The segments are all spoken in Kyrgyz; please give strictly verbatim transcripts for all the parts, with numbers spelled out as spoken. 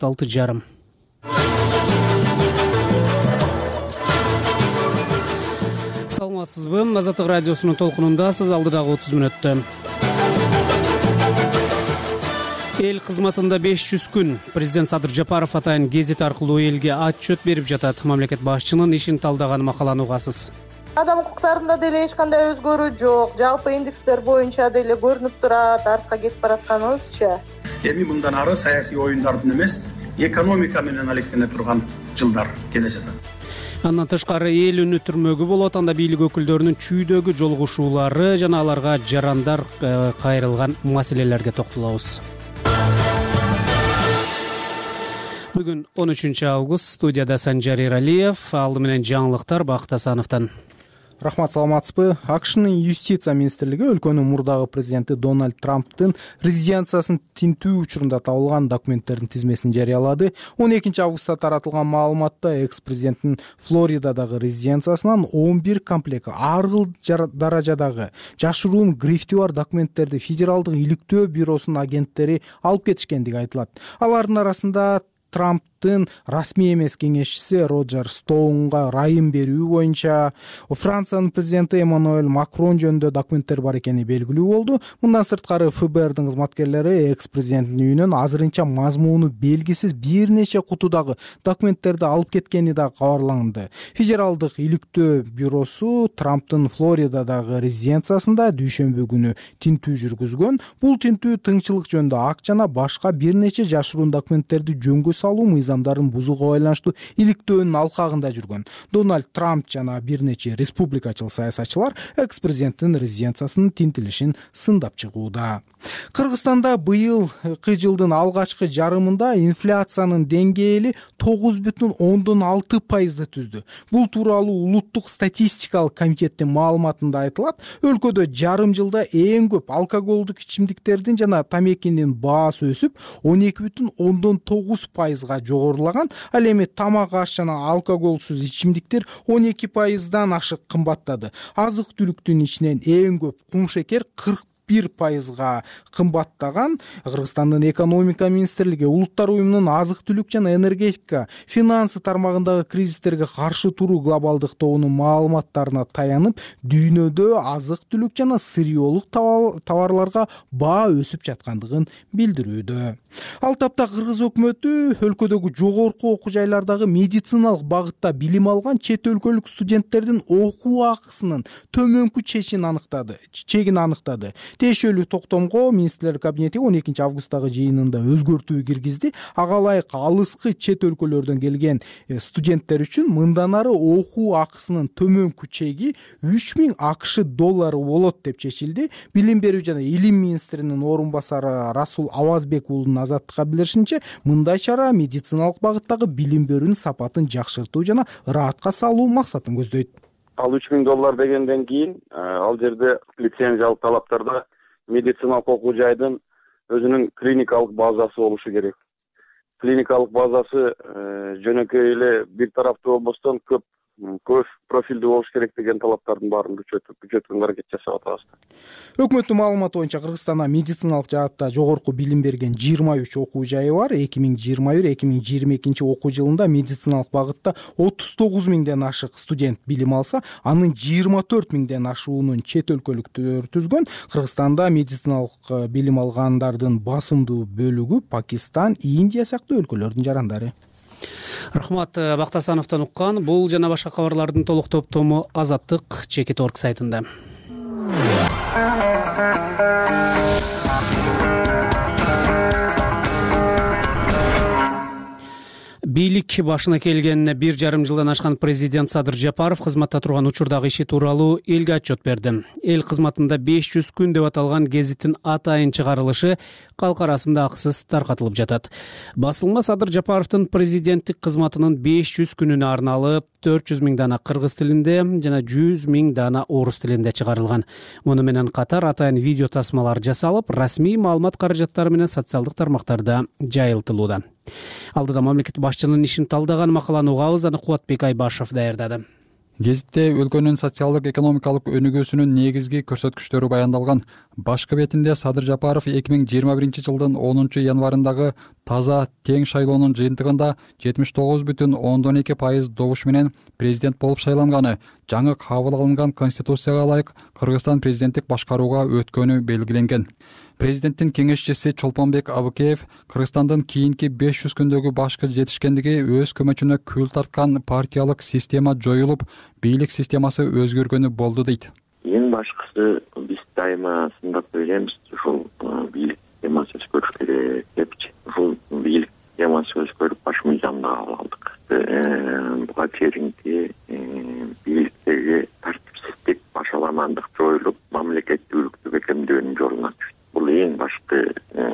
саат алты жарым. Саламатсызбы? Азаттык радиосунун толкунундасыз. Алдыдагы отуз мүнөттө эл кызматында беш жүз күн. Президент Садыр Жапаров атайын гезит аркылуу элге отчет берип жатат. Мамлекет башчынын ишин талдаган макаланы угасыз. Адам укуктарында деле эч кандай өзгөрүү жок. Жалпы индекстер боюнча деле көрүнүп турат, артка кетип баратканыбызчы. Эми мындан ары саясий оюндардын эмес, экономика менен алектене турган жылдар келе жатат. Андан тышкары эл үнү түрмөгү болот. Анда бийлик өкүлдөрүнүн чүйдөгү жолугушуулары жана аларга жарандар кайрылган маселелерге токтолобуз. Бүгүн он үчүнчү август. Студияда Санжар Эралиев, алды менен жаңылыктар Бакыт Асановдон. Рахмат, саламатсызбы? АКШнын юстиция министрлиги өлкөнүн мурдагы президенти Дональд Трамптын резиденциясын тинтүү учурунда табылган документтердин тизмесин жарыялады. он экинчи августта таратылган маалыматта экс-президенттин Флоридадагы резиденциясынан он бир комплект ар кыл даражадагы жашыруун грифти бар документтерди Федералдык иликтөө бюросунун агенттери алып кетишкендиги айтылат. Алардын арасында Трамптын расмий эмес кеңешчиси Роджер Стоунга ырайым берүү боюнча Франциянын президенти Эммануэль Макрон жөнүндө документтер бар экени белгилүү болду. Мындан сырткары ФБРдин кызматкерлери экс-президенттин үйүнөн азырынча мазмуну белгисиз бир нече кутудагы документтерди алып кеткени да кабарланды. Федералдык иликтөө бюросу Трамптын Флоридадагы резиденциясында дүйшөмбү күнү тинтүү жүргүзгөн. Бул тинтүү тыңчылык жөнүндө ак жана башка бир нече жашыруун документтерди жөнгө салуу мыйзамдарын бузууга байланыштуу иликтөөнүн алкагында жүргөн. Дональд Трамп жана бир нече республикачыл саясатчылар экс-президенттин резиденциясынын тинтилишин сындап чыгууда. Кыргызстанда быйылкы жылдын алгачкы жарымында инфляциянын деңгээли тогуз бүтүн ондон алты пайызды түздү. Бул тууралуу улуттук статистикалык комитеттин маалыматында айтылат. Өлкөдө жарым жылда эң көп алкоголдук ичимдиктердин жана тамекинин баасы өсүп он эки бүтүн ондон тогуз пайызга жогорулаган. Ал эми тамак аш жана алкоголсуз ичимдиктер он эки пайыздан ашык кымбаттады. Азык-түлүктүн ичинен эң көп кум шекер кырк бир пайызга кымбаттаган. Кыргызстандын экономика министрлиги улуттар уюмунун азык-түлүк жана энергетика финансы тармагындагы кризистерге каршы туруу глобалдык тобунун маалыматтарына таянып, дүйнөдө азык-түлүк жана сырьеолук товарларга баа өсүп жаткандыгын билдирүүдө. Ал тапта кыргыз өкмөтү өлкөдөгү жогорку окуу жайлардагы медициналык багытта билим алган чет өлкөлүк студенттердин окуу акысынын төмөнкү чечин аныктады, чегин аныктады. Тиешелүү токтомго министрлер кабинети он экинчи августтагы жыйынында өзгөртүү киргизди. Ага ылайык алыскы чет өлкөлөрдөн келген студенттер үчүн мындан ары окуу акысынын төмөнкү чеги үч миң АКШ доллары болот деп чечилди. Билим берүү жана илим министринин орун басары Расул Авазбек уулунун Азаттыкка билдиришинче, мындай чара медициналык багыттагы билим берүүнүн сапатын жакшыртуу жана ыраатка салуу максатын көздөйт. Ал үч миң доллар дегенден кийин ал жерде лицензиялык талаптарда медициналык окуу жайдын өзүнүн клиникалык базасы болушу керек. Клиникалык базасы жөнөкөй эле бир тараптуу болбостон көп көп профилдүү болуш керек деген талаптардын баарын күчөтүүгө аракет жасап атабыз. Өкмөттүн маалыматы боюнча Кыргызстанда медициналык жаатта жогорку билим берген жыйырма үч окуу жайы бар. эки миң жыйырма бир эки миң жыйырма экинчи окуу жылында медициналык багытта отуз тогуз миңден ашык студент билим алса, анын жыйырма төрт миңден ашуунун чет өлкөлүктөр түзгөн. Кыргызстанда медициналык билим алгандардын басымдуу бөлүгү Пакистан, Индия сыяктуу өлкөлөрдүн жарандары. Рахмат, Бакыт Асановдон уккан. Бул жана башка кабарлардын толук топтому Азаттык чекит орг сайтында. Бийлик башына келгенине бир жарым жылдан ашкан президент Садыр Жапаров кызматта турган учурдагы иши тууралуу элге отчет берди. Эл кызматында беш жүз күн деп аталган гезиттин атайын чыгарылышы калк арасында акысыз таркатылып жатат. Басылма Садыр Жапаровдун президенттик кызматынын беш жүз күнүнө арналып төрт жүз миң дана кыргыз тилинде жана жүз миң дана орус тилинде чыгарылган. Муну менен катар атайын видео тасмалар жасалып, расмий маалымат каражаттары менен социалдык тармактарда жайылтылууда. Алдыда мамлекет башчынын ишин талдаган макаланы угабыз, аны Кубатбек Айбашев даярдады. Гезитте өлкөнүн социалдык экономикалык өнүгүүсүнүн негизги көрсөткүчтөрү баяндалган. Башкы бетинде Садыр Жапаров эки миң жыйырма биринчи жылдын онунчу январындагы таза тең шайлоонун жыйынтыгында жетимиш тогуз бүтүн ондон эки пайыз добуш менен президент болуп шайланганы, жаңы кабыл алынган конституцияга ылайык Кыргызстан президенттик башкарууга өткөнү белгиленген. Президенттин кеңешчиси Чолпонбек Абыкеев Кыргызстандын кийинки беш жүз күндөгү башкы жетишкендиги өз көмөчүнө күл тарткан партиялык система жоюлуп, бийлик системасы өзгөргөнү болду дейт. Эң башкысы биз дайыма сындап беребиз, ушул бийлик системасы өзгөрүш керек депчи. Ушул бийлик системасы өзгөрүп баш мыйзамды кабыл алдык. Буга чейинки бийликтеги тартипсиздик, башаламандык жоюлуп, мамлекеттүүлүктү бекемдөөнүн жолуна түштү. Бул эң башкы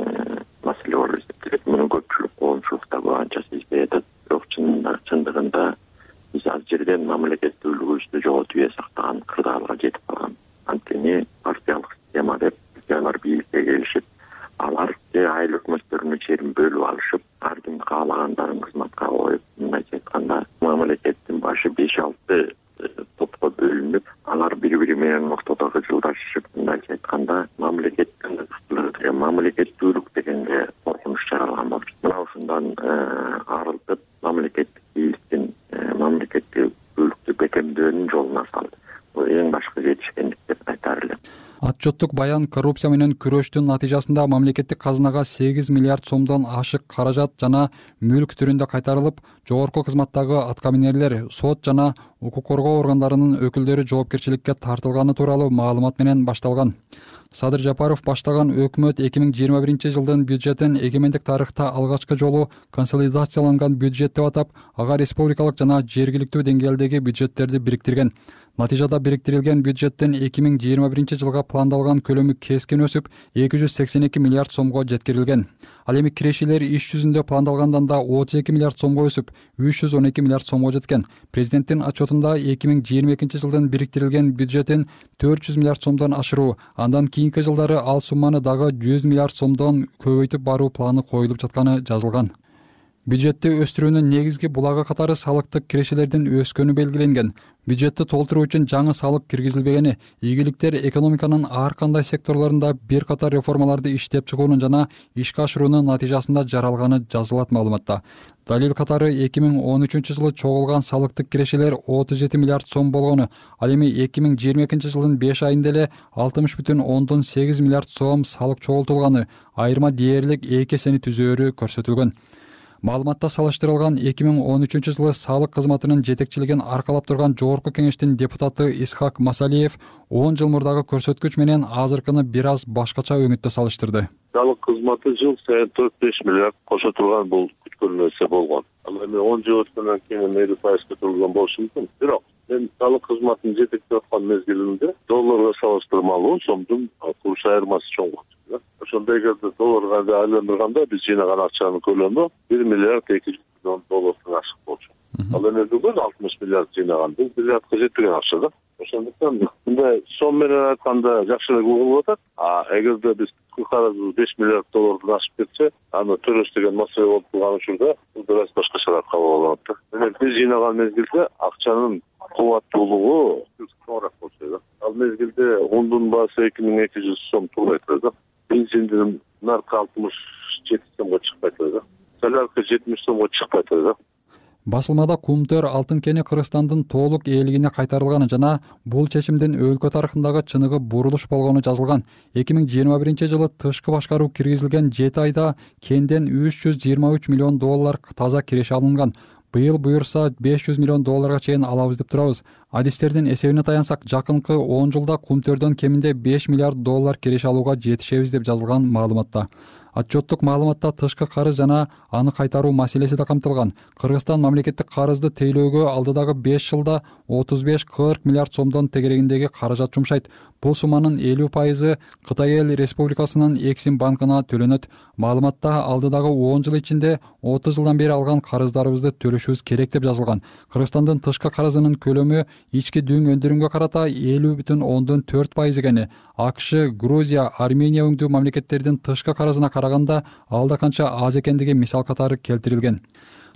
маселе болуп эсептелет. Муну көпчүлүк коомчулукта анча сезбейт. Бирок чындыгында биз ал жерден мамлекеттүүлүгүбүздү жоготуп эе сактаган кырдаалга жетип калган. Анткени партиялык система деп алар бийликке келишип, алар айыл өкмөттөрүнүн жерин бөлүп алышып, ар ким каалагандарын кызматка коюп, мындайча айтканда мамлекеттин башы беш алты топко бөлүнүп, алар бири-бири менен ортодогу жылдашышып, мындайча айтканда мамлекеттин деген мамлекеттүүлүк дегенге коркунуч жаралган болчу. Мына ушундан арылтып, мамлекеттик бийликтин мамлекеттүүлүктү бекемдөөнүн жолуна салды. Бул эң башкы жетишкендик деп айтар элем. Отчеттук баян коррупция менен күрөштүн натыйжасында мамлекеттик казынага сегиз миллиард сомдон ашык каражат жана мүлк түрүндө кайтарылып, жогорку кызматтагы аткаминерлер, сот жана укук коргоо органдарынын өкүлдөрү жоопкерчиликке тартылганы тууралуу маалымат менен башталган. Садыр Жапаров баштаган өкмөт эки миң жыйырма биринчи жылдын бюджетин эгемендик тарыхта алгачкы жолу консолидацияланган бюджет деп атап, ага республикалык жана жергиликтүү деңгээлдеги бюджеттерди бириктирген. Натыйжада бириктирилген бюджеттин эки миң жыйырма биринчи жылга пландалган көлөмү кескин өсүп, эки жүз сексен эки миллиард сомго жеткирилген. Ал эми кирешелер иш жүзүндө пландалгандан да отуз эки миллиард сомго өсүп, үч жүз он эки миллиард сомго жеткен. Президенттин отчетунда эки миң жыйырма экинчи жылдын бириктирилген бюджетин төрт жүз миллиард сомдон ашыруу, андан кийинки жылдары ал сумманы дагы жүз миллиард сомдон көбөйтүп баруу планы коюлуп жатканы жазылган. Бюджетти өстүрүүнүн негизги булагы катары салыктык кирешелердин өскөнү белгиленген. Бюджетти толтуруу үчүн жаңы салык киргизилбегени, ийгиликтер экономиканын ар кандай секторлорунда бир катар реформаларды иштеп чыгуунун жана ишке ашыруунун натыйжасында жаралганы жазылат маалыматта. Далил катары эки миң он үчүнчү жылы чогулган салыктык кирешелер отуз жети миллиард сом болгону, ал эми эки миң жыйырма экинчи жылдын беш айында эле алтымыш бүтүн ондон сегиз миллиард сом салык чогултулганы, айырма дээрлик эки эсени түзөөрү көрсөтүлгөн. Маалыматта салыштырылган эки миң он үчүнчү жылы салык кызматынын жетекчилигин аркалап турган жогорку кеңештин депутаты Исхак Масалиев он жыл мурдагы көрсөткүч менен азыркыны бир аз башкача өңүттө салыштырды. Салык кызматы жыл сайын төрт беш миллиард кошо турган бул күткөн нерсе болгон. Ал эми он жыл өткөндөн кийин элүү пайыз көтөрүлгөн болушу мүмкүн. Бирок мен салык кызматын жетектеп аткан мезгилинде долларга салыштырмалуу сомдун курс айырмасы чоң болчу. Ошондо эгерде долларга айландырганда биз жыйнаган акчанын көлөмү бир миллиард эки жүз миллион доллардан ашык болчу. Ал эми бүгүн алтымыш миллиард жыйнаган, бул миллиардка жетпеген акча да. Ошондуктан мындай сом менен айтканда жакшыраак угулуп атат. А эгерде биз каражы беш миллиард доллардан ашып кетсе, аны төлөш деген маселе болуп турган учурда бул бир башкачараак кабыл алынат да. Демек биз жыйнаган мезгилде акчанын кубаттуулугу чоңураак болчу. Ал мезгилде ундун баасы эки миң эки жүз сом турбайт да. Бензиндин наркы алтымыш жети сомго чыкпайт да. Солярка жетимиш сомго чыкпайт да. Басылмада Кумтөр алтын кени Кыргызстандын толук ээлигине кайтарылганы жана бул чечимдин өлкө тарыхындагы чыныгы бурулуш болгону жазылган. эки миң жыйырма биринчи жылы тышкы башкаруу киргизилген жети айда кенден үч жүз жыйырма үч миллион доллар таза киреше алынган. Быйыл буюрса беш жүз миллион долларга чейин алабыз деп турабыз. Адистердин эсебине таянсак, жакынкы он жылда Кумтөрдөн кеминде беш миллиард доллар киреше алууга жетишебиз деп жазылган маалыматта. Отчеттук маалыматта тышкы карыз жана аны кайтаруу маселеси да камтылган. Кыргызстан мамлекеттик карызды тейлөөгө алдыдагы беш жылда отуз беш кырк миллиард сомдон тегерегиндеги каражат жумшайт. Бул сумманын элүү пайызы Кытай Эл Республикасынын Эксим банкына төлөнөт. Маалыматта алдыдагы он жыл ичинде отуз жылдан бери алган карыздарыбызды төлөшүбүз керек деп жазылган. Кыргызстандын тышкы карызынын көлөмү ички дүң өндүрүмгө карата элүү бүтүн ондон төрт пайыз экени. АКШ, Грузия, Армения өңдүү мамлекеттердин тышкы карызына караганда алда канча аз экендиги мисал катары келтирилген.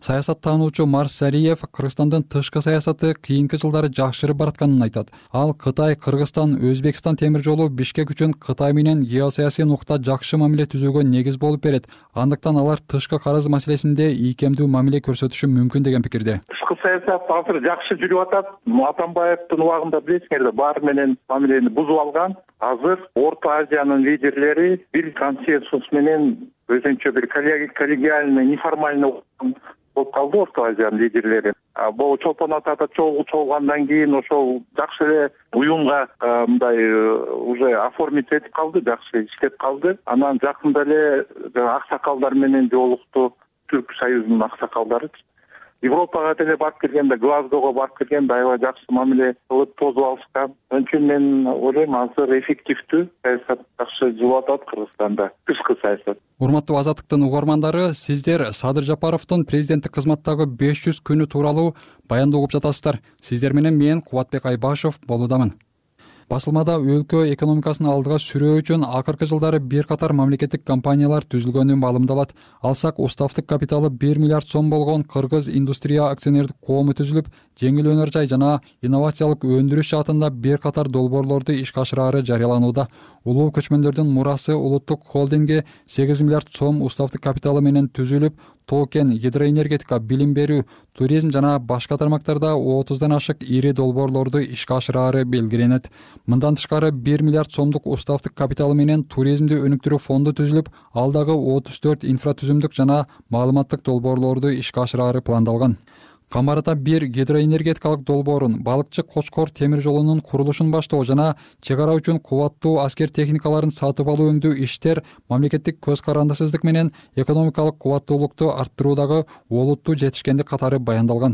Саясаттануучу Марсариев Кыргызстандын тышкы саясаты кийинки жылдары жакшырып баратканын айтат. Ал Кытай, Кыргызстан, Өзбекстан темир жолу Бишкек үчүн Кытай менен геосаясий нукта жакшы мамиле түзүүгө негиз болуп берет. Андыктан алар тышкы карыз маселесинде ийкемдүү мамиле көрсөтүшү мүмкүн деген пикирде. Тышкы саясат азыр жакшы жүрүп атат. Атамбаевдин убагында билесиңер да баары менен мамилени бузуп алган. Азыр Орто Азиянын лидерлери бир консенсус менен өзүнчө бир коллегиальный, неформальный болуп калды Орто Азиянын лидерлери. Бул Чолпон Атада чогулгандан кийин ошол жакшы эле уюмга мындай уже оформить этип калды, жакшы иштеп калды. Анан жакында эле аксакалдар менен жолукту, Түрк союзунун аксакалдары. Европага деле барып келгенде, Глазгого барып келгенде аябай жакшы мамиле кылып тосуп алышкан. Ошон үчүн мен ойлойм, азыр эффективдүү саясат жакшы жүрүп атат Кыргызстанда, тышкы саясат. Урматтуу Азаттыктын угармандары, сиздер Садыр Жапаровдун президенттик кызматтагы беш жүз күнү тууралуу баяндоо угуп жатасыздар. Сиздер менен мен Кубатбек Айбашев болуудамын. Басылмада өлкө экономикасын алдыга сүрөө үчүн акыркы жылдары бир катар мамлекеттик компаниялар түзүлгөнү маалымдалат. Алсак, уставдык капиталы бир миллиард сом болгон Кыргыз индустрия акционердик коому түзүлүп, жеңил өнөр жай жана инновациялык өндүрүш жаатында бир катар долбоорлорду ишке ашыраары жарыяланууда. Улуу көчмөндөрдүн мурасы улуттук холдингге сегиз миллиард сом уставдык капиталы менен түзүлүп, токен, гидроэнергетика, билим берүү, туризм жана башка тармактарда отуздан ашык ири долбоорлорду ишке ашыраары белгиленет. Мындан тышкары бир миллиард сомдук уставдык капиталы менен туризмди өнүктүрүү фонду түзүлүп, ал дагы отуз төрт инфратүзүмдүк жана маалыматтык долбоорлорду ишке ашыраары пландалган. Камарата бир гидроэнергетикалык долбоорун, балыкчы Кочкор темир жолунун курулушун баштоо жана чек ара үчүн кубаттуу аскер техникаларын сатып алуу өңдүү иштер мамлекеттик көз карандысыздык менен экономикалык кубаттуулукту арттыруудагы олуттуу жетишкендик катары баяндалган.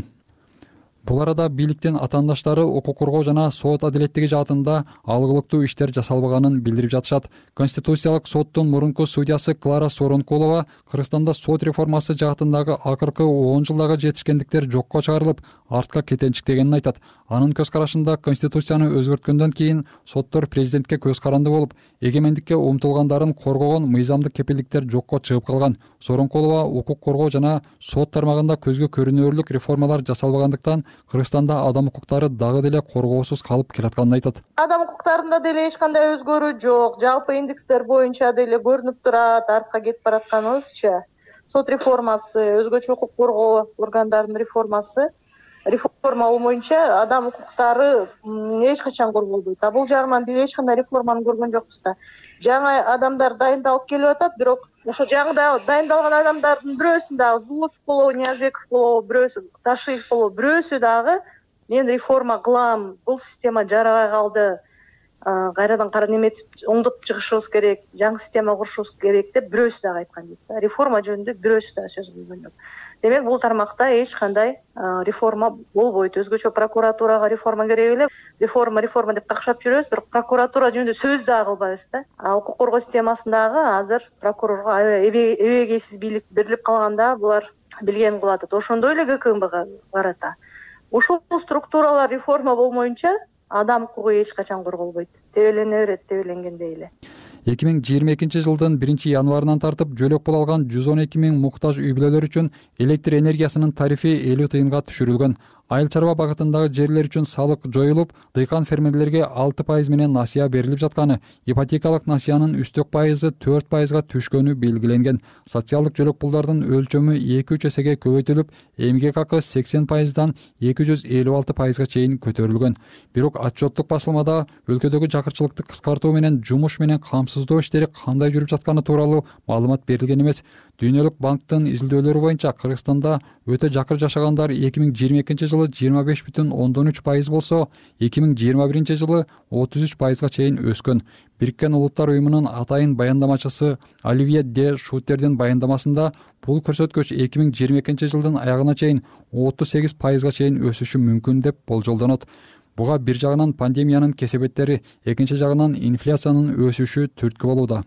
Бул арада бийликтин атаандаштары укук коргоо жана сот адилеттиги жаатында алгылыктуу иштер жасалбаганын билдирип жатышат. Конституциялык соттун мурунку судьясы Клара Соронкулова Кыргызстанда сот реформасы жаатындагы акыркы он жылдагы жетишкендиктер жокко чыгарылып, артка кетенчиктегенин айтат. Анын көз карашында Конституцияны өзгөрткөндөн кийин соттор президентке көз каранды болуп, эгемендикке умтулгандарын коргогон мыйзамдык кепилдиктер жокко чыгып калган. Соронкулова укук коргоо жана сот тармагында көзгө көрүнөрлүк реформалар жасалбагандыктан Кыргызстанда адам укуктары дагы деле коргоосуз калып келатканын айтат. Адам укуктарында деле эч кандай өзгөрүү жок. Жалпы индекстер боюнча деле көрүнүп турат, артка кетип баратканыбызчы. Сот реформасы, өзгөчө укук коргоо органдарынын реформасы, реформа болмоюнча адам укуктары эч качан корголбойт. А бул жагынан биз эч кандай реформаны көргөн жокпуз да. Жаңы адамдар дайындалып келип атат, бирок ошо жаңы дайындалган адамдардын бирөөсү дагы Зулусов болобу, Ниязбеков болобу, бирөөсү Ташиев болобу, бирөөсү дагы мен реформа кылам, бул система жарабай калды, кайрадан кара неметип оңдоп чыгышыбыз керек, жаңы система курушубуз керек деп бирөөсү дагы айткан жок. Реформа жөнүндө бирөөсү дагы сөз кылган жок. Демек бул тармакта эч кандай реформа болбойт. Өзгөчө прокуратурага реформа керек эле. Реформа, реформа деп какшап жүрөбүз, бирок прокуратура жөнүндө сөз дагы кылбайбыз да. Укук коргоо системасындагы азыр прокурорго эбегейсиз бийлик берилип калганда булар билген кылып атат. Ошондой эле ГКМБга карата. Ушул структуралар реформа болмоюнча адам укугу эч качан корголбойт. Тебелене берет, тебеленгендей эле. эки миң жыйырма экинчи жылдын биринчи январынан тартып жөлөк боло алган жүз он эки миң муктаж үй бүлөлөр үчүн электр энергиясынын тарифи элүү тыйынга түшүрүлгөн. Айыл чарба багытындагы жерлер үчүн салык жоюлуп, дыйкан фермерлерге алты пайыз менен насыя берилип жатканы, ипотекалык насыянын үстөк пайызы төрт пайызга түшкөнү белгиленген. Социалдык жөлөк пулдардын өлчөмү эки үч эсеге көбөйтүлүп, эмгек акы сексен пайыздан эки жүз элүү алты пайызга чейин көтөрүлгөн. Бирок отчеттук басылмада өлкөдөгү жакырчылыкты кыскартуу менен жумуш менен камсыздоо иштери кандай жүрүп жатканы тууралуу маалымат берилген эмес. Дүйнөлүк банктын изилдөөлөрү боюнча Кыргызстанда өтө жакыр жашагандар эки миң жыйырма экинчи жылы жыйырма беш бүтүн ондон үч пайыз болсо, эки миң жыйырма биринчи жылы отуз үч пайызга чейин өскөн. Бириккен Улуттар уюмунун атайын баяндамачысы Оливье де Шуттердин баяндамасында бул көрсөткүч эки миң жыйырма экинчи жылдын аягына чейин отуз сегиз пайызга чейин өсүшү мүмкүн деп болжолдонот. Буга бир жагынан пандемиянын кесепеттери, экинчи жагынан инфляциянын өсүшү түрткү болууда.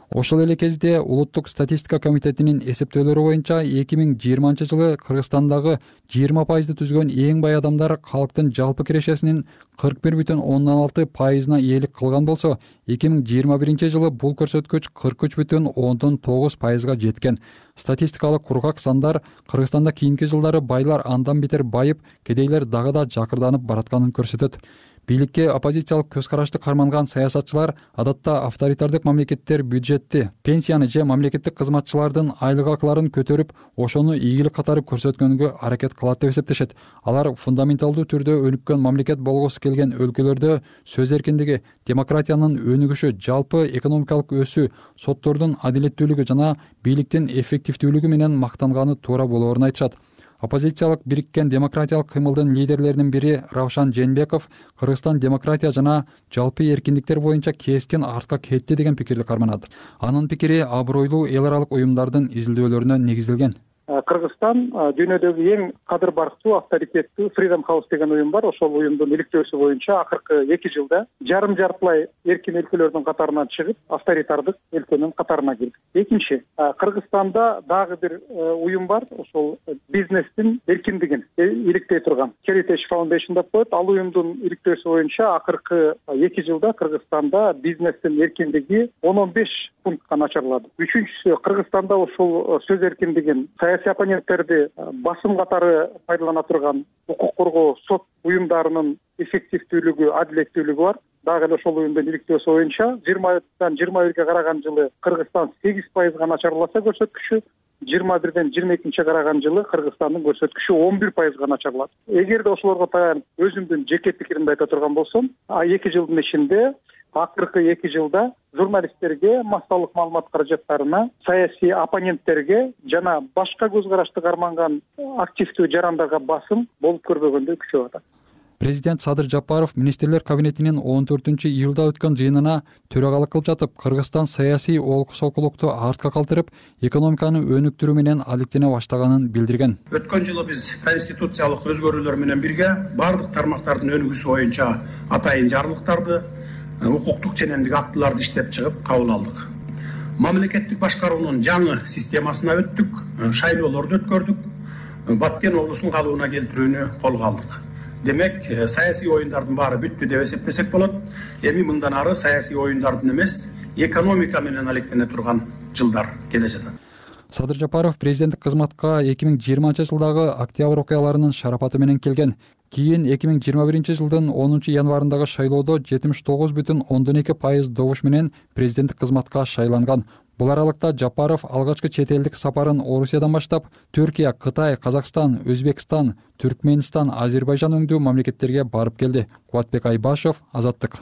Ошол эле кезде улуттук статистика комитетинин эсептөөлөрү боюнча эки миң жыйырманчы жылы Кыргызстандагы жыйырма пайызды түзгөн эң бай адамдар калктын жалпы кирешесинин кырк бир бүтүн ондон алты пайызына ээлик кылган болсо, эки миң жыйырма биринчи жылы бул көрсөткүч кырк үч бүтүн ондон тогуз пайызга жеткен. Статистикалык кургак сандар Кыргызстанда кийинки жылдары байлар андан бетер байып, кедейлер дагы да жакырданып баратканын көрсөтөт. Бийликке оппозициялык көз карашты карманган саясатчылар адатта авторитардык мамлекеттер бюджетти, пенсияны же мамлекеттик кызматчылардын айлык акыларын көтөрүп, ошону ийгилик катары көрсөткөнгө аракет кылат деп эсептешет. Алар фундаменталдуу түрдө өнүккөн мамлекет болгусу келген өлкөлөрдө сөз эркиндиги, демократиянын өнүгүшү, жалпы экономикалык өсүү, соттордун адилеттүүлүгү жана бийликтин эффективдүүлүгү менен мактанганы туура болоорун айтышат. Оппозициялык бириккен демократиялык кыймылдын лидерлеринин бири Равшан Жээнбеков Кыргызстан демократия жана жалпы эркиндиктер боюнча кескен артка кетти деген пикирди карманат. Анын пикири абройлуу эл аралык уюмдардын изилдөөлөрүнө негизделген. Кыргызстан дүйнөдөгү эң кадыр барктуу, авторитеттүү Freedom House деген уюм бар. Ошол уюмдун иликтөөсү боюнча акыркы эки жылда жарым жартылай эркин өлкөлөрдүн катарынан чыгып, авторитардык өлкөнүн катарына кирди. Экинчи, Кыргызстанда дагы бир уюм бар. Ошол бизнестин эркиндигин иликтей турган Heritage Foundation деп коет. Ал уюмдун иликтөөсү боюнча акыркы эки жылда Кыргызстанда бизнестин эркиндиги ондон беш пунктка начарлады. Үчүнчүсү, Кыргызстанда ошол сөз эркиндигин оппоненттерди басым катары пайдалана турган укук коргоо сот уюмдарынын эффективдүүлүгү, адилеттүүлүгү бар. Дагы эле ошол уюмдун иликтөөсү боюнча жыйырмадан жыйырма бирге караган жылы Кыргызстан сегиз пайызга начарласа көрсөткүчү, жыйырма бирден жыйырма экинчиге караган жылы Кыргызстандын көрсөткүчү он бир пайызга начарлады. Эгерде ошолорго таянып өзүмдүн жеке пикиримди айта турган болсом, эки жылдын ичинде акыркы эки жылда журналисттерге, массалык маалымат каражаттарына, саясий оппоненттерге жана башка көз карашты карманган активдүү жарандарга басым болуп көрбөгөндөй күчөп атат. Президент Садыр Жапаров министрлер кабинетинин он төртүнчү июлда өткөн жыйынына төрагалык кылып жатып, Кыргызстан саясий олкусолкулукту артка калтырып, экономиканы өнүктүрүү менен алектене баштаганын билдирген. Өткөн жылы биз конституциялык өзгөрүүлөр менен бирге бардык тармактардын өнүгүүсү боюнча атайын жарлыктарды, укуктук ченемдик актыларды иштеп чыгып кабыл алдык. Мамлекеттик башкаруунун жаңы системасына өттүк, шайлоолорду өткөрдүк, Баткен облусун калыбына келтирүүнү колго алдык. Демек, саясий оюндардын баары бүттү деп эсептесек болот. Эми мындан ары саясий оюндардын эмес, экономика менен алектене турган жылдар келе жатат. Садыр Жапаров президенттик кызматка эки миң жыйырманчы жылдагы октябрь окуяларынын шарапаты менен келген. Кийин эки миң жыйырма биринчи жылдын онунчу январындагы шайлоодо жетимиш тогуз бүтүн ондон эки пайыз добуш менен президенттик кызматка шайланган. Бул аралыкта Жапаров алгачкы чет элдик сапарын Орусиядан баштап, Түркия, Кытай, Казакстан, Өзбекстан, Түркменистан, Азербайжан өңдүү мамлекеттерге барып келди. Кубатбек Айбашев, Азаттык.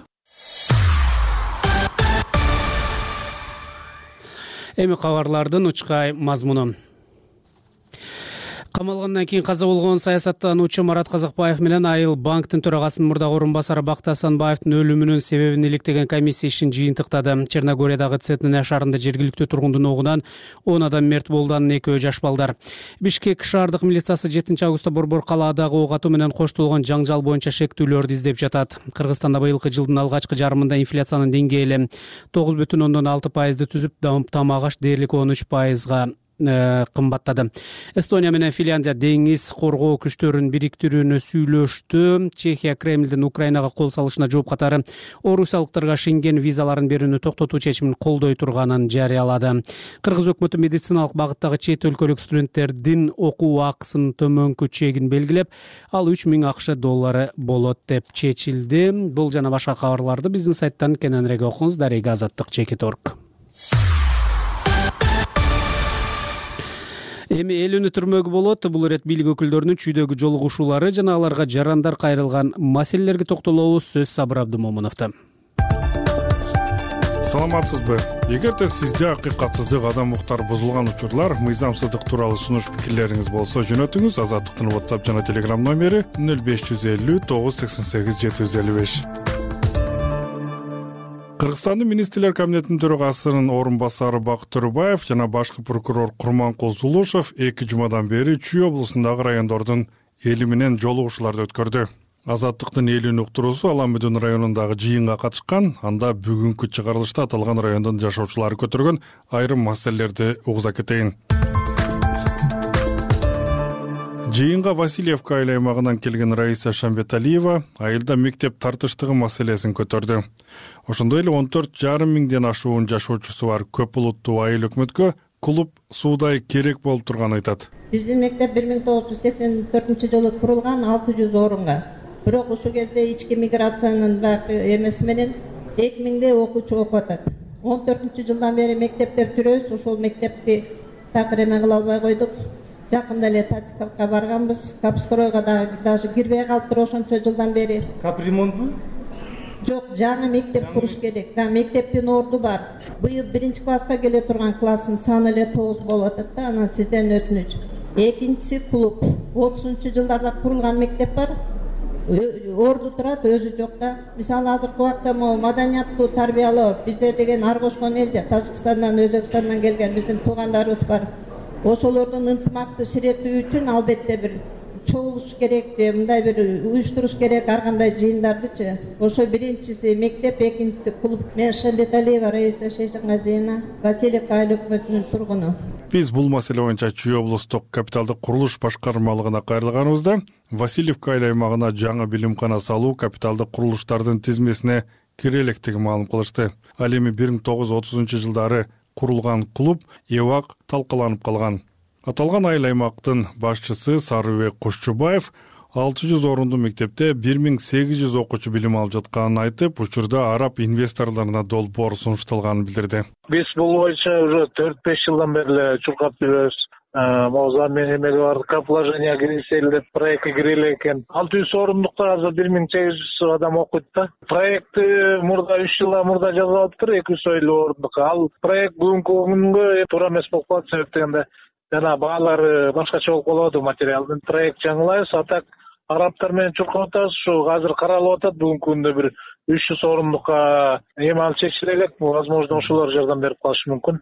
Эми кабарлардын учкай мазмуну. Камалгандан кийин каза болгон саясаттануучу Марат Казакбаев менен Айыл банктын төрагасынын мурдагы орун басары Бакыт Асанбаевдин өлүмүнүн себебин иликтеген комиссия ишин жыйынтыктады. Черногориядагы Цетная шаарында жергиликтүү тургундун огунан он адам мерт болду, анын экөө жаш балдар. Бишкек шаардык милициясы жетинчи августта Борбор калаадагы ок атуу менен коштолгон жаңжал боюнча шектүүлөрдү издеп жатат. Кыргызстанда быйылкы жылдын алгачкы жарымында инфляциянын деңгээли тогуз бүтүн ондон алты пайызды түзүп, тамак аш дээрлик он үч пайызга кымбаттады. Эстония менен Финляндия деңиз коргоо күчтөрүн бириктирүүнү сүйлөштү. Чехия Кремлдин Украинага кол салышына жооп катары орусиялыктарга Шенген визаларын берүүнү токтотуу чечимин колдой турганын жарыялады. Кыргыз өкмөтү медициналык багыттагы чет өлкөлүк студенттердин окуу акысынын төмөнкү чегин белгилеп, ал үч миң акш доллары болот деп чечилди. Бул жана башка кабарларды биздин сайттан кененирээк окуңуз. Дарега Азаттык чекит орг. Эми эл өнүтүрмөгү болот. Бул ирет бийлик өкүлдөрүнүн чүйдөгү жолугушуулары жана аларга жарандар кайрылган маселелерге токтолобуз. Сөз Сабыр Абдымомуновдо. Саламатсызбы? Эгерде сизде акыйкатсыздык, адам укуктары бузулган учурлар, мыйзамсыздык тууралуу сунуш пикирлериңиз болсо, жөнөтүңүз. Азаттыктын WhatsApp жана Telegram номери нөл беш жүз элүү тогуз жүз сексен сегиз жети жүз элүү беш. Кыргызстандын министрлер кабинетинин төрагасынын орун басары Бакыт Төрөбаев жана башкы прокурор Курманкул Зулушев эки жумадан бери Чүй облусундагы райондордун эли менен жолугушууларды өткөрдү. Азаттыктын элүүнү уктуруусу Аламүдүн районундагы жыйынга катышкан. Анда бүгүнкү чыгарылышта аталган райондун жашоочулары көтөргөн айрым маселелерди угуза кетейин. Жыйынга Васильевка айыл аймагынан келген Раиса Шамбеталиева айылда мектеп тартыштыгы маселесин көтөрдү. Ошондой эле он төрт жарым миңден ашуун жашоочусу бар көп булуттуу айыл өкмөткө клуб суудай керек болуп турганын айтат. Биздин мектеп бир миң тогуз жүз сексен төртүнчү жылы курулган алты жүз орунга. Бирок ушул кезде ички миграциянын эмеси менен эки миңдей окуучу окуп атат. он төртүнчү жылдан бери мектептеп жүрөбүз. Ушул мектепти такыр эме кыла албай койдук. Жакында эле Татикалга барганбыз. Капстройго дагы даже кирбей калыптыр ошончо жылдан бери. Капремонтпу? Жок, жаңы мектеп куруш керек. Да, мектептин орду бар. Быйыл биринчи класска келе турган класстын саны эле тогуз болуп атат да, анан сизден өтүнүч. Экинчиси клуб. отузунчу жылдарда курулган мектеп бар. Орду турат, өзү жок да. Мисалы азыркы убакта могу маданияттуу тарбиялоо бизде деген ар кошкон элде, Тажикстандан, Өзбекстандан келген биздин туугандарыбыз бар. Ошолордун ынтымакты сиретүү үчүн албетте бир чогулуш керек, мындай бир уюштуруш керек ар кандай жыйындардычы. Ошо биринчиси мектеп, экинчиси клуб. Мен Шамбеталиева Раиса Шейшаңгазиевна, Васильевка айыл өкмөтүнүн тургуну. Биз бул маселе боюнча Чүй облустук капиталдык курулуш башкармалыгына кайрылганыбызда Васильевка айыл аймагына жаңы билимкана салуу капиталдык курулуштардын тизмесине кире электигин маалым кылышты. Ал эми бир миң тогуз жүз отузунчу жылдары курулган клуб эбак талкаланып калган. Аталган айыл аймактын башчысы Сарыбек Кушчубаев алты жүз орундуу мектепте бир миң сегиз жүз окуучу билим алып жатканын айтып, учурда араб инвесторлоруна долбоор сунушталганын билдирди. Биз бул боюнча уже төрт беш жылдан бери эле чуркап жүрөбүз. Моза менен эмеге бардык, капложения киргизели деп проектке кирели экен. алты жүз орундукта азыр бир миң сегиз жүз адам окуйт да. Проектти мурда үч жылда мурда жазып алыптыр, эки жүз элүү орундукка. Ал проект бүгүнкү күнгө туура эмес болуп калат, себеп дегенде жана баалары башкача болуп калат материалдын. Проект жаңылайбыз, атак арабтар менен чуркап атабыз. Ушу азыр каралып атат, бүгүнкү күндө бир үч жүз орундукка эми ал чечиле элек. Возможно, ошолор жардам берип калышы мүмкүн.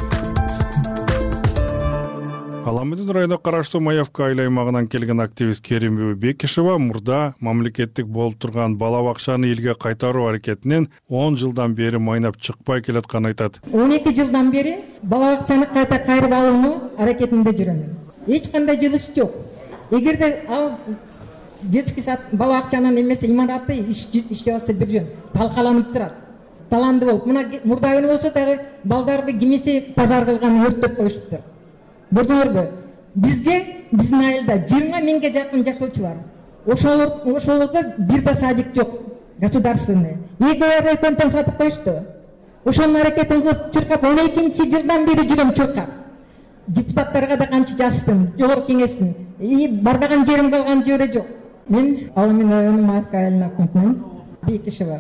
Аламүдүн районуна караштуу Маевка айыл аймагынан келген активист Керим Бекишева мурда мамлекеттик болуп турган бала бакчаны элге кайтаруу аракетинен он жылдан бери майнап чыкпай келатканын айтат. он эки жылдан бери бала бакчаны кайта кайрып алуу аракетинде жүрөм. Эч кандай жылыш жок. Эгерде ал детский сад бала бакчанын эмеси имараты иштеп атса бир жөн талкаланып турат. Таланды болуп, мына мурдагы болсо дагы балдарды кимиси пазар кылган өрттөп коюшуптур. Көрдүңөрбү? Бизде, биздин айылда жыйырма миңге жакын жашоочу бар. Ошолор, ошолордо бир да садик жок, государственный. Эки райкомдон сатып коюшту. Ошонун аракетин кылып чуркап, он экинчи жылдан бери жүрөм чуркап. Депутаттарга да канча жаздым, жогорку кеңештин. И барбаган жерим калган жере жок. Мен Аламүдүн районунун Маевка айылына өкмөтүнөн Бекишева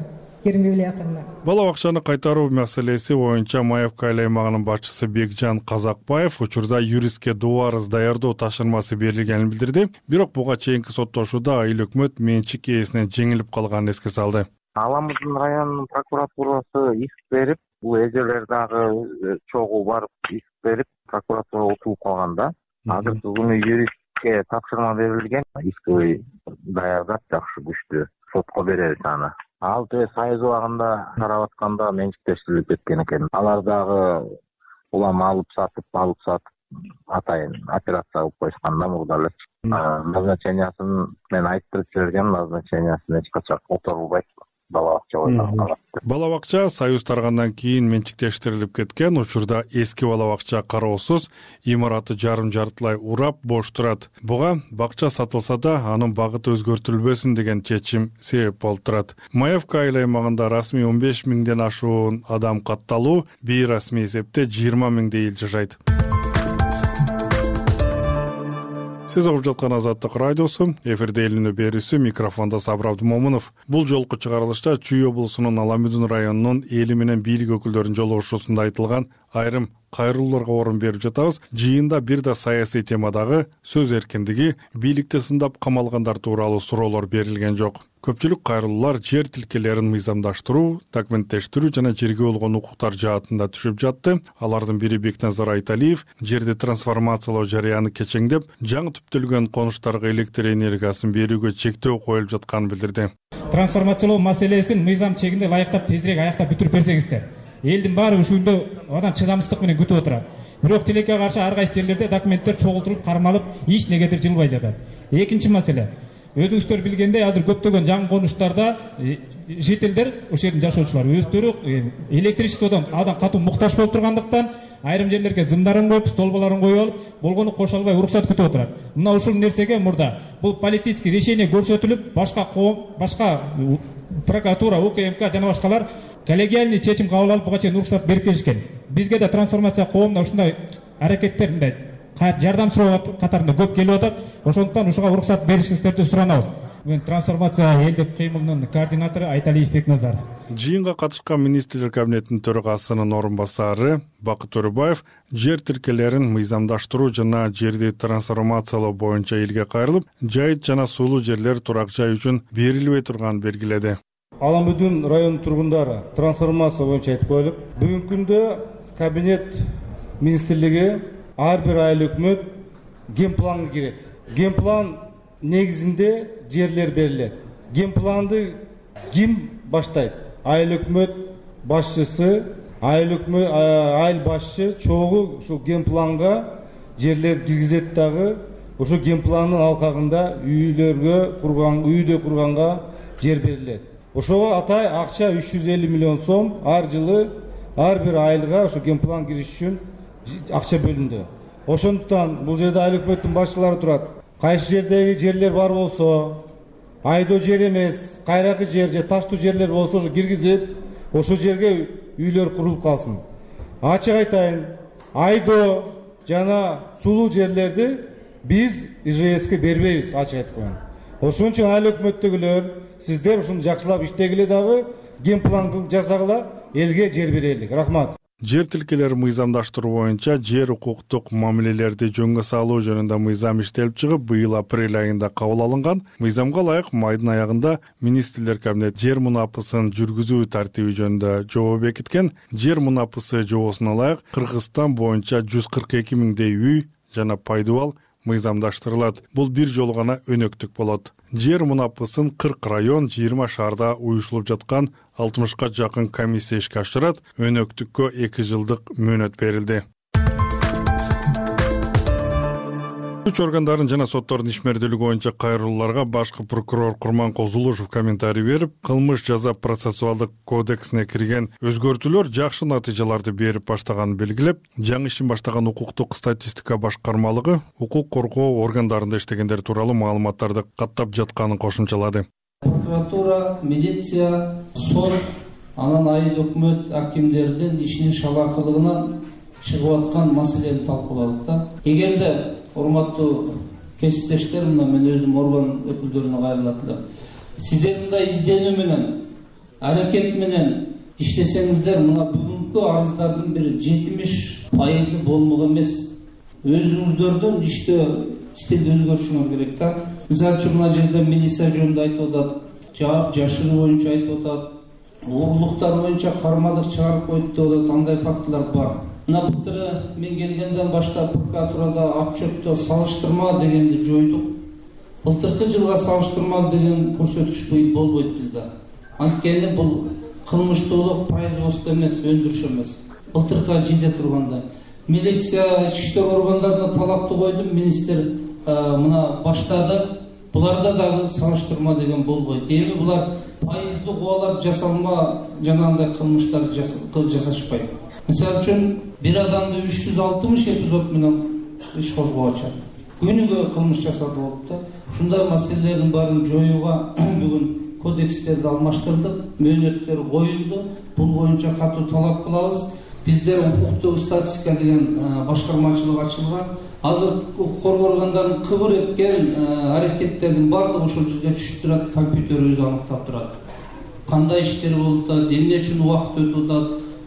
Бала бакчаны кайтаруу маселеси боюнча Маевка айыл аймагынын башчысы Бекжан Казакбаев учурда юристке доо арыз даярдоо тапшырмасы берилгенин билдирди. Бирок буга чейинки соттошууда айыл өкмөт менчик ээсинен жеңилип калганын эске салды. Аламүдүн районунун прокуратурасы иск берип, бул эжелер дагы чогуу барып иск берип, прокуратура утулуп калганда, азыркы күнү юристке тапшырма берилген, искти даярдап жакшы күчтүү сотко беребиз аны. Ал те сайыз убагында карап атканда менчиктештирилип кеткен экен. Алар дагы улам алып сатып, алып сатып атайын операция кылып коюшкан да мурда эле. Назначениясын мен айтып жибергем, назначениясын эч качан которулбайт. Бала бакча бойдон. Бала бакча союз таргандан кийин менчиктештирилип кеткен. Учурда эски бала бакча кароосуз, имараты жарым-жартылай урап бош турат. Буга бакча сатылса да анын багыты өзгөртүлбөсүн деген чечим себеп болуп турат. Маевка айыл аймагында расмий он беш миңден ашуун адам катталуу, бейрасмий эсепте жыйырма миңдей эл жашайт. Сиз угуп жаткан Азаттык радиосу, эфирде элүүнү берүүсү, микрофондо Сабыр Абдумомунов. Бул жолку чыгарылышта Чүй облусунун Аламүдүн районунун эли менен бийлик өкүлдөрүнүн жолугушуусунда айтылган айрым кайрылууларга орун берип жатабыз. Жыйында бир да саясий темадагы сөз эркиндиги, бийликте сындап камалгандар тууралуу суроолор берилген жок. Көпчүлүк кайрылуулар жер тилкелерин мыйзамдаштыруу, документтештирүү жана жерге болгон укуктар жаатында түшүп жатты. Алардын бири Бекназар Айталиев жерди трансформациялоо жарыяны кечеңдеп, жаңы түптөлгөн конуштарга электр энергиясын берүүгө чектөө коюлуп жатканын билдирди. Трансформациялоо маселесин мыйзам чегинде ылайыктап тезирээк аяктап бүтүрүп берсеңиздер. Элдин баары ушунда адан чыдамсыздык менен күтүп отурат. Бирок тилекке каршы ар кайсы жерлерде документтер чогултулуп, кармалып, эч негедир жылбай жатат. Экинчи маселе. Өзүңүздөр билгендей, азыр көптөгөн жаңы конуштарда жителдер, ошол жердин жашоочулар өздөрү электричестводон адан катуу муктаж болуп тургандыктан айрым жерлерге зымдарын коюп, столбаларын коюп алып, болгону кошо албай уруксат күтүп отурат. Мына ушул нерсеге мурда бул политический решение көрсөтүлүп, башка коом, башка прокуратура, УКМК жана башкалар коллегиальный чечим кабыл алып, буга чейин уруксат берип келишкен. Бизге да трансформация коомуна ушундай аракеттер, мындай жардам суроо катарында көп келип атат. Ошондуктан ушуга уруксат беришиңиздерди суранабыз. Мен трансформация элдик кыймылынын координатору Айталиев Бекназар. Жыйынга катышкан министрлер кабинетинин төрагасынын орун басары Бакыт Төрөбаев жер тилкелерин мыйзамдаштыруу жана жерди трансформациялоо боюнча элге кайрылып, жайыт жана сулуу жерлер турак жай үчүн берилбей турганын белгиледи. Аламүдүн районунун тургундары трансформация боюнча айтып коелук. Бүгүнкү күндө кабинет министрлиги ар бир айыл өкмөт генпланга кирет. Генплан негизинде жерлер берилет. Генпланды ким баштайт? Айыл өкмөт башчысы, айыл өкмөт айыл башчы чогуу ушул генпланга жерлер киргизет дагы, ошол генпландын алкагында үйлөргө курган, үйдө курганга жер берилет. Ошого атай акча үч жүз элүү миллион сом ар жылы ар бир айылга ошо генплан кириш үчүн акча бөлүндү. Ошондуктан бул жерде айыл өкмөттүн башчылары турат. Кайсы жердеги жерлер бар болсо, айдоо жер эмес, кайракы жер же таштуу жерлер болсо ошо киргизип, ошол жерге үйлөр курулуп калсын. Ачык айтайын, айдоо жана сулуу жерлерди биз ИЖСке бербейбиз, ачык айтып коеюн. Ошон үчүн айыл өкмөттөгүлөр, сиздер ушуну жакшылап иштегиле дагы, генплан жасагыла, элге жер берелик. Рахмат. Жер тилкелери мыйзамдаштыруу боюнча жер укуктук мамилелерди жөнгө салуу жөнүндө мыйзам иштелип чыгып, быйыл апрель айында кабыл алынган. Мыйзамга ылайык майдын аягында министрлер кабинет жер мунапысын жүргүзүү тартиби жөнүндө жобо бекиткен. Жер мунапысы жобосуна ылайык Кыргызстан боюнча жүз кырк эки миңдей үй жана пайдубал мыйзамдаштырылат. Бул бир жолу гана өнөктүк болот. Жер мунапысын кырк район, жыйырма шаарда уюшулуп жаткан алтымышка жакын комиссия ишке ашырат. Өнөктүккө эки жылдык мөөнөт берилди. Күч органдарын жана соттордун ишмердүүлүгү боюнча кайрылууларга башкы прокурор Курманкул Зулушев комментарий берип, кылмыш жаза процессуалдык кодексине кирген өзгөртүүлөр жакшы натыйжаларды берип баштаганын белгилеп, жаңы ишин баштаган укуктук статистика башкармалыгы укук коргоо органдарында иштегендер тууралуу маалыматтарды каттап жатканын кошумчалады. Прокуратура, милиция, сот, анан айыл өкмөт акимдердин ишинин шабакылыгынан чыгып аткан маселени талкууладык да. Эгерде урматтуу кесиптештер, мына мен өзүм орган өкүлдөрүнө кайрылат элем. Сиздер мындай изденүү менен, аракет менен иштесеңиздер, мына бүгүнкү арыздардын бир жетимиш пайызы болмок эмес. Өзүңүздөрдүн иштөө стилди өзгөртүшүңөр керек да. Мисалы үчүн мына жерде милиция жөнүндө айтып атат, жаап жашыруу боюнча айтып атат, угулуктар боюнча кармалык чыгарып коюп деп атат, андай фактылар бар. Мына былтыры мен келгенден баштап прокуратурада отчетто салыштырма дегенди жойдук. Былтыркы жылга салыштырма деген көрсөткүч быйыл болбойт бизде. Анткени бул кылмыштуулук производство эмес, өндүрүш эмес. Былтыркыга жиде турганда милиция, ички иштер органдарына талапты койдум, министр мына баштады. Буларда дагы салыштырма деген болбойт. Эми булар пайыздык убалар жасалма жанагындай кылмыштар жасашпайт. Мисалы үчүн бир адамды үч жүз алтымыш эпизод менен иш козгоп ачат. Күнүгө кылмыш жасалып болуп да. Ушундай маселелердин баарын жоюуга бүгүн кодекстерди алмаштырдык, мөөнөттөр коюлду. Бул боюнча катуу талап кылабыз. Бизде укуктук статистика деген башкармачылык ачылган. Азыр укук коргоо органдарынын кыбыр эткен аракеттердин баардыгы ошол жерге түшүп турат, компьютер өзү аныктап турат. Кандай иштер болуп атат, эмне үчүн убакыт өтүп атат,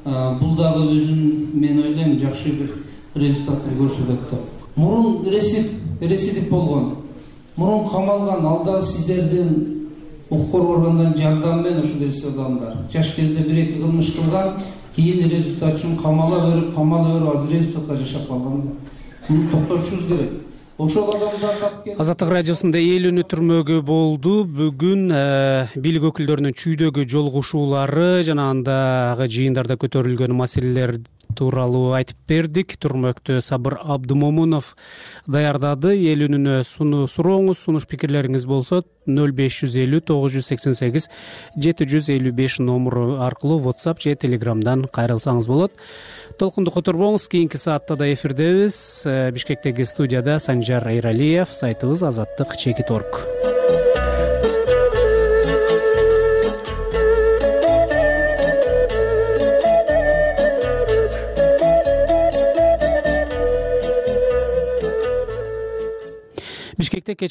бул дагы өзүн мен ойлойм жакшы бир результатын көрсөтөт деп. Мурун ресидив болгон, мурун камалган, ал дагы сиздердин укук коргоо органдарынын жардамы менен ошондой адамдар жаш кезде бир эки кылмыш кылган, кийин результат үчүн камала берип, камала берип азыр результатка жашап калган. Муну токтотушубуз керек. Ошол адамдар Азаттык радиосунда эл үнү түрмөгү болду. Бүгүн бийлик өкүлдөрүнүн чүйдөгү жолугушуулары жана андагы жыйындарда көтөрүлгөн маселелер тууралуу айтып бердик. Түрмөктө Сабыр Абдымомунов даярдады. Эл үнүнө сурооңуз, сунуш пикирлериңиз болсо нөл беш жүз элүү тогуз жүз сексен сегиз жети жүз элүү беш номуру аркылуу WhatsApp же Telegramдан кайрылсаңыз болот. Толкунду которбоңуз, кийинки саатта да эфирдебиз. Бишкектеги студияда Санжар Эйралиев, сайтыбыз азаттык чекит точка орг.